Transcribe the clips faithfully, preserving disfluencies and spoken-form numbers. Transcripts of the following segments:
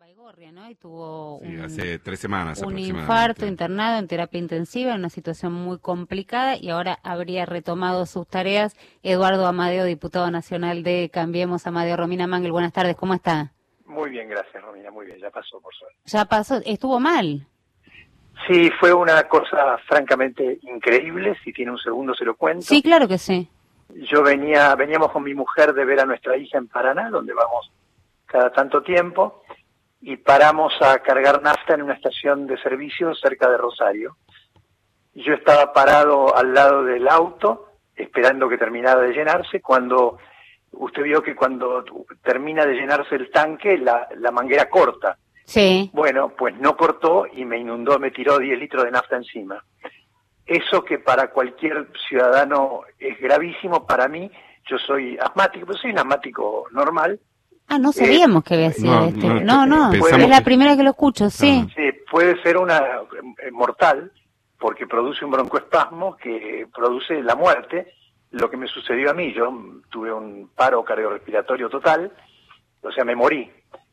Baigorria, ¿no? Y tuvo sí, un, hace tres semanas un infarto, internado en terapia intensiva, en una situación muy complicada, y ahora habría retomado sus tareas. Eduardo Amadeo, diputado nacional de Cambiemos. Amadeo, Romina Mangel, buenas tardes, ¿cómo está? Muy bien, gracias, Romina, muy bien, ya pasó, por suerte. Ya pasó, estuvo mal. Sí, fue una cosa francamente increíble. Si tiene un segundo se lo cuento. Sí, claro que sí. Yo venía, veníamos con mi mujer de ver a nuestra hija en Paraná, donde vamos cada tanto tiempo, y paramos a cargar nafta en una estación de servicio cerca de Rosario. Yo estaba parado al lado del auto, esperando que terminara de llenarse, cuando usted vio que cuando termina de llenarse el tanque, la, la manguera corta. Sí. Bueno, pues no cortó y me inundó, me tiró diez litros de nafta encima. Eso que para cualquier ciudadano es gravísimo, para mí, yo soy asmático, pero soy un asmático normal. Ah, no sabíamos eh, que había sido no, este. No, no, no, es la primera que lo escucho, sí. Sí, puede ser una eh, mortal, porque produce un broncoespasmo que produce la muerte. Lo que me sucedió a mí, yo tuve un paro cardiorrespiratorio total, o sea, me morí.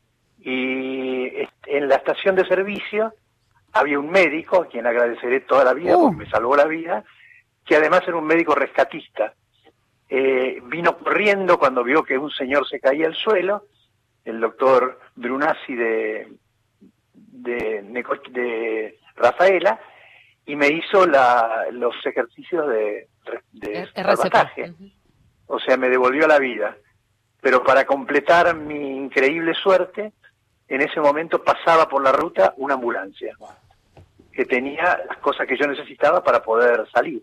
Y en la estación de servicio había un médico, a quien agradeceré toda la vida, uh. porque me salvó la vida, que además era un médico rescatista. Eh, vino corriendo cuando vio que un señor se caía al suelo, el doctor Brunazzi de, de, de Rafaela, y me hizo la, los ejercicios de, de salvataje. Uh-huh. O sea, me devolvió la vida. Pero para completar mi increíble suerte, en ese momento pasaba por la ruta una ambulancia que tenía las cosas que yo necesitaba para poder salir.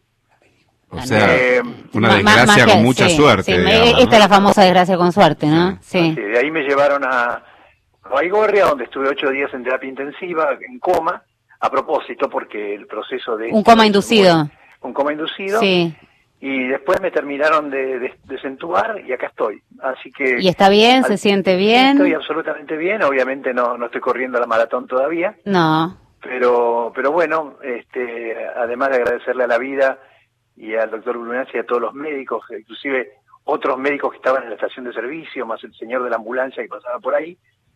O sea, eh, una desgracia más, más con mucha sí, suerte. Sí, digamos, esta ¿no? es la famosa desgracia con suerte, ¿no? Sí. sí. De ahí me llevaron a Baigorria, donde estuve ocho días en terapia intensiva, en coma, a propósito, porque el proceso de... Un coma inducido. Muy, un coma inducido. Sí. Y después me terminaron de, de desentubar y acá estoy. Así que... ¿Y está bien? Al, ¿se siente bien? Estoy absolutamente bien. Obviamente no, no estoy corriendo la maratón todavía. No. Pero, pero bueno, este, además de agradecerle a la vida y al doctor Brunazzi y a todos los médicos, inclusive otros médicos que estaban en la estación de servicio, más el señor de la ambulancia que pasaba por ahí,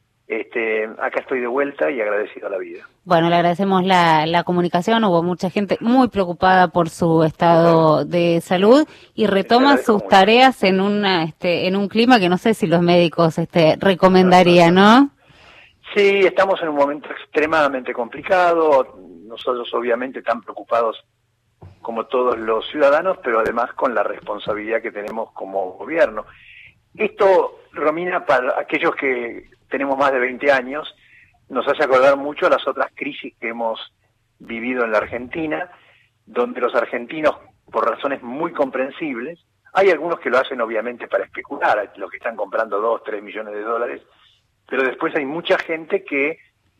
este, acá estoy de vuelta y agradecido a la vida. Bueno, le agradecemos la, la comunicación. Hubo mucha gente muy preocupada por su estado de salud y retoma sus mucho. tareas en una, este, en un clima que no sé si los médicos, este, recomendarían, ¿no? Sí, estamos en un momento extremadamente complicado. Nosotros obviamente tan preocupados como todos los ciudadanos, pero además con la responsabilidad que tenemos como gobierno. Esto, Romina, para aquellos que tenemos más de veinte años, nos hace acordar mucho a las otras crisis que hemos vivido en la Argentina, donde los argentinos, por razones muy comprensibles, hay algunos que lo hacen obviamente para especular, los que están comprando dos, tres millones de dólares, pero después hay mucha gente que,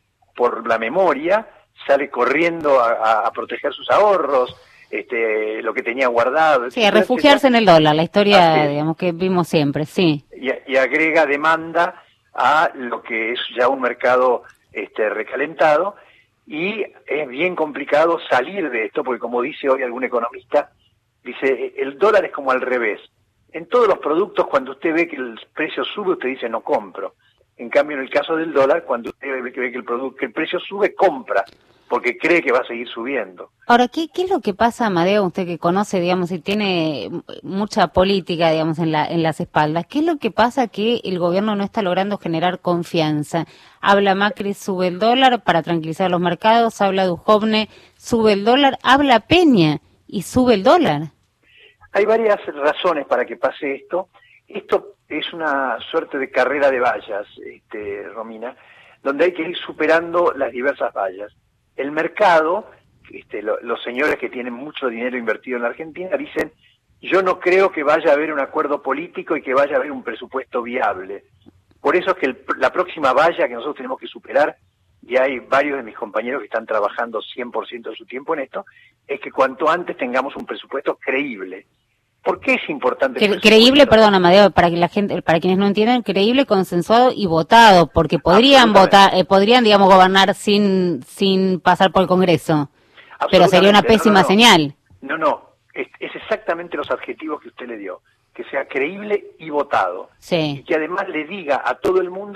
por la memoria, sale corriendo a, a, a proteger sus ahorros, este, lo que tenía guardado. Sí, a refugiarse en el dólar, la historia, Así, digamos, que vimos siempre, sí. Y, y agrega demanda a lo que es ya un mercado este, recalentado, y es bien complicado salir de esto, porque como dice hoy algún economista, dice, el dólar es como al revés. En todos los productos, cuando usted ve que el precio sube, usted dice, no compro. En cambio, en el caso del dólar, cuando usted ve que, ve que, el, producto, que el precio sube, compra, porque cree que va a seguir subiendo. Ahora, ¿qué, qué es lo que pasa, Amadeo, usted que conoce, digamos, y tiene mucha política, digamos, en la en las espaldas? ¿Qué es lo que pasa que el gobierno no está logrando generar confianza? Habla Macri, sube el dólar para tranquilizar los mercados, habla Duhovne, sube el dólar, habla Peña y sube el dólar. Hay varias razones para que pase esto. Esto es una suerte de carrera de vallas, este, Romina, donde hay que ir superando las diversas vallas. El mercado, este, lo, los señores que tienen mucho dinero invertido en la Argentina dicen, yo no creo que vaya a haber un acuerdo político y que vaya a haber un presupuesto viable. Por eso es que el, la próxima valla que nosotros tenemos que superar, y hay varios de mis compañeros que están trabajando cien por ciento de su tiempo en esto, es que cuanto antes tengamos un presupuesto creíble. ¿Por qué es importante? El creíble, perdón, Amadeo, para que la gente, para quienes no entiendan, creíble, consensuado y votado, porque podrían votar, eh, podrían, digamos, gobernar sin sin pasar por el Congreso, pero sería una pésima no, no, no. señal. No, no, es, es exactamente los adjetivos que usted le dio, que sea creíble y votado, sí. y que además le diga a todo el mundo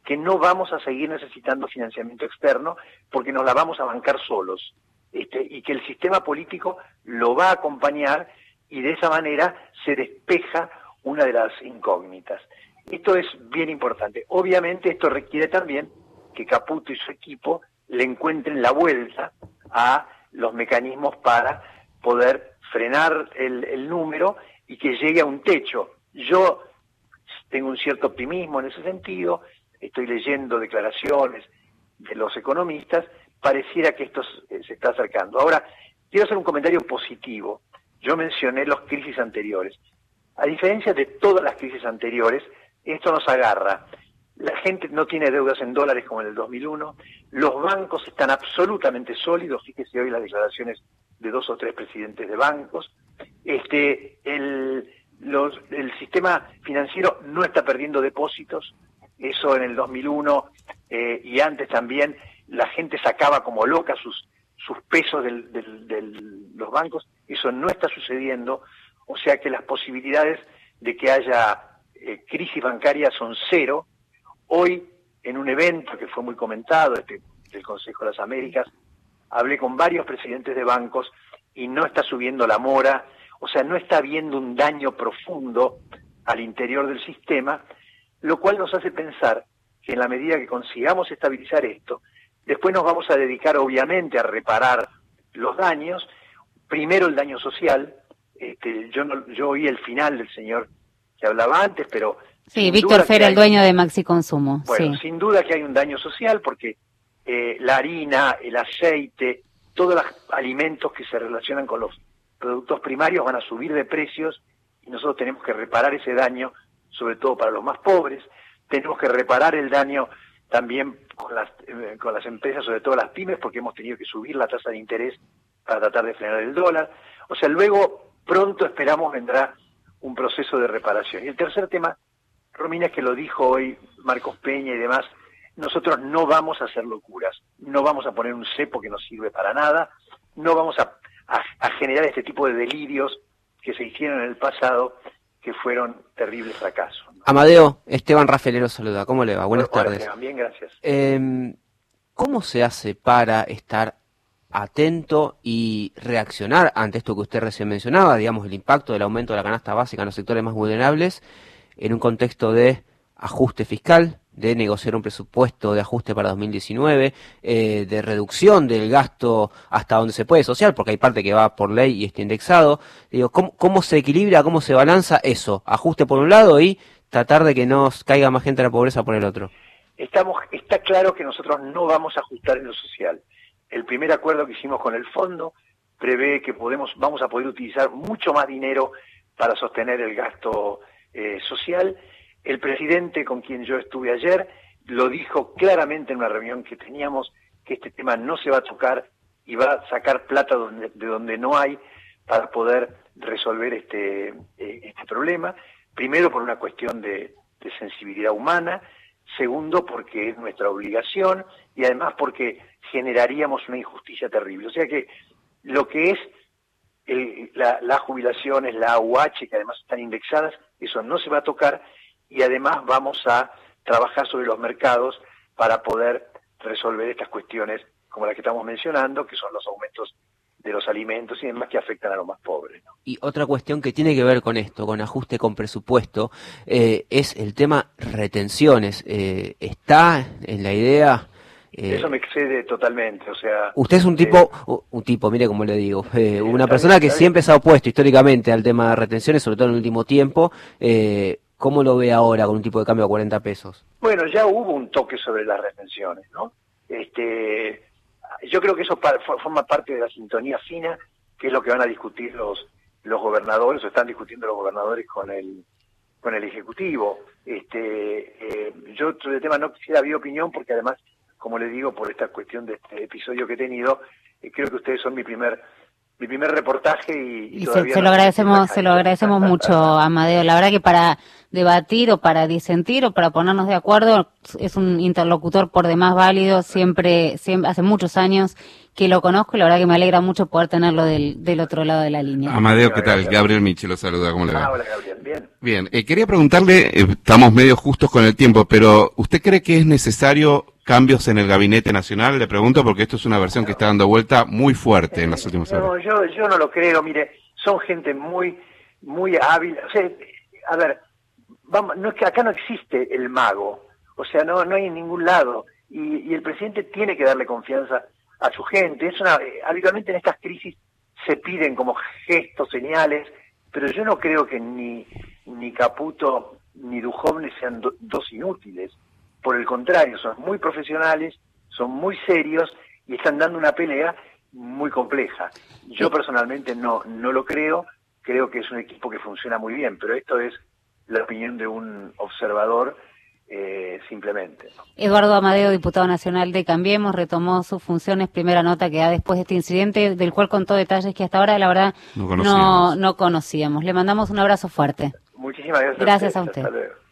que no vamos a seguir necesitando financiamiento externo porque nos la vamos a bancar solos, este, y que el sistema político lo va a acompañar y de esa manera se despeja una de las incógnitas. Esto es bien importante. Obviamente esto requiere también que Caputo y su equipo le encuentren la vuelta a los mecanismos para poder frenar el, el número y que llegue a un techo. Yo tengo un cierto optimismo en ese sentido, estoy leyendo declaraciones de los economistas, pareciera que esto se está acercando. Ahora, quiero hacer un comentario positivo. Yo mencioné las crisis anteriores. A diferencia de todas las crisis anteriores, esto nos agarra. La gente no tiene deudas en dólares como en el dos mil uno, los bancos están absolutamente sólidos, fíjese hoy las declaraciones de dos o tres presidentes de bancos, este, el, los, el sistema financiero no está perdiendo depósitos, eso en el dos mil uno eh, y antes también la gente sacaba como loca sus, sus pesos de del, del, los bancos, eso no está sucediendo, o sea que las posibilidades de que haya eh, crisis bancaria son cero. Hoy, en un evento que fue muy comentado, este, del Consejo de las Américas, hablé con varios presidentes de bancos y no está subiendo la mora, o sea, no está habiendo un daño profundo al interior del sistema, lo cual nos hace pensar que en la medida que consigamos estabilizar esto, después nos vamos a dedicar obviamente a reparar los daños, primero el daño social, este, yo, no, yo oí el final del señor que hablaba antes, pero... Sí, Víctor Fera, el dueño de Maxi Consumo. Bueno, sí. Sin duda que hay un daño social porque eh, la harina, el aceite, todos los alimentos que se relacionan con los productos primarios van a subir de precios y nosotros tenemos que reparar ese daño, sobre todo para los más pobres. Tenemos que reparar el daño también con las, eh, con las empresas, sobre todo las pymes, porque hemos tenido que subir la tasa de interés para tratar de frenar el dólar. O sea, luego pronto esperamos vendrá un proceso de reparación. Y el tercer tema, Romina, es que lo dijo hoy Marcos Peña y demás, nosotros no vamos a hacer locuras, no vamos a poner un cepo que no sirve para nada, no vamos a, a, a generar este tipo de delirios que se hicieron en el pasado, que fueron terribles fracasos, ¿no? Amadeo, Esteban Rafelero saluda, ¿cómo le va? Buenas Bueno, tardes. Esteban, bien, gracias. Eh, ¿Cómo se hace para estar atento y reaccionar ante esto que usted recién mencionaba, digamos, el impacto del aumento de la canasta básica en los sectores más vulnerables, en un contexto de ajuste fiscal, de negociar un presupuesto de ajuste para dos mil diecinueve, eh, de reducción del gasto hasta donde se puede social, porque hay parte que va por ley y está indexado? Digo, ¿cómo, cómo se equilibra, cómo se balanza eso? Ajuste por un lado y tratar de que no caiga más gente a la pobreza por el otro. Estamos, está claro que nosotros no vamos a ajustar en lo social. El primer acuerdo que hicimos con el fondo prevé que podemos, vamos a poder utilizar mucho más dinero para sostener el gasto eh, social. El presidente con quien yo estuve ayer lo dijo claramente en una reunión que teníamos, que este tema no se va a tocar y va a sacar plata donde, de donde no hay para poder resolver este, eh, este problema. Primero por una cuestión de, de sensibilidad humana, segundo porque es nuestra obligación y además porque generaríamos una injusticia terrible. O sea que lo que es el, la, las jubilaciones, la A U H, que además están indexadas, eso no se va a tocar y además vamos a trabajar sobre los mercados para poder resolver estas cuestiones como las que estamos mencionando, que son los aumentos de los alimentos y demás que afectan a los más pobres, ¿no? Y otra cuestión que tiene que ver con esto, con ajuste con presupuesto, eh, es el tema retenciones. Eh, ¿Está en la idea? Eh, Eso me excede totalmente, o sea... Usted es un tipo, eh, un tipo, mire cómo le digo, eh, una persona que siempre se ha opuesto históricamente al tema de retenciones, sobre todo en el último tiempo. Eh, ¿Cómo lo ve ahora con un tipo de cambio a cuarenta pesos? Bueno, ya hubo un toque sobre las retenciones, ¿no? Este, yo creo que eso pa- forma parte de la sintonía fina, que es lo que van a discutir los los gobernadores, o están discutiendo los gobernadores con el con el Ejecutivo. Este, eh, yo sobre el tema no quisiera dar opinión, porque además, como le digo, por esta cuestión de este episodio que he tenido, eh, creo que ustedes son mi primer mi primer reportaje y, y, y todavía se, se no lo agradecemos se lo agradecemos mucho, Amadeo. La verdad que para debatir o para disentir o para ponernos de acuerdo es un interlocutor por demás válido. Siempre, siempre hace muchos años que lo conozco y la verdad que me alegra mucho poder tenerlo del, del otro lado de la línea. Amadeo, ¿qué tal? Gabriel Michi lo saluda, ¿cómo le va? Ah, hola, Gabriel, bien. Bien, eh, quería preguntarle, eh, estamos medio justos con el tiempo, pero ¿usted cree que es necesario cambios en el Gabinete Nacional? Le pregunto porque esto es una versión que está dando vuelta muy fuerte en las últimas horas. No, yo, yo no lo creo, mire, son gente muy, muy hábil, o sea, a ver, vamos, no es que acá no existe el mago, o sea, no, no hay en ningún lado, y, y el presidente tiene que darle confianza a su gente. Es una, habitualmente en estas crisis se piden como gestos, señales, pero yo no creo que ni, ni Caputo ni Duhovne sean do, dos inútiles, por el contrario, son muy profesionales, son muy serios y están dando una pelea muy compleja. Yo personalmente no, no lo creo, creo que es un equipo que funciona muy bien, pero esto es la opinión de un observador eh, simplemente. Eduardo Amadeo, diputado nacional de Cambiemos, retomó sus funciones, primera nota que da después de este incidente, del cual contó detalles que hasta ahora la verdad no conocíamos. No, no conocíamos. Le mandamos un abrazo fuerte. Muchísimas gracias. Gracias a usted. usted. Hasta luego.